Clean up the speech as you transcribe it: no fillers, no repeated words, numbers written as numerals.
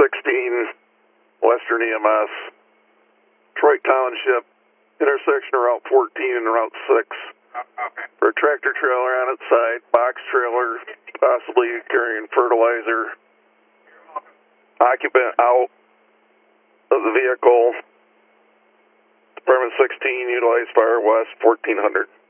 16, Western EMS, Detroit Township, intersection of Route 14 and Route 6. Okay. For a tractor trailer on its side, box trailer, possibly carrying fertilizer. Occupant out of the vehicle. Department 16, utilize Fire West 1400.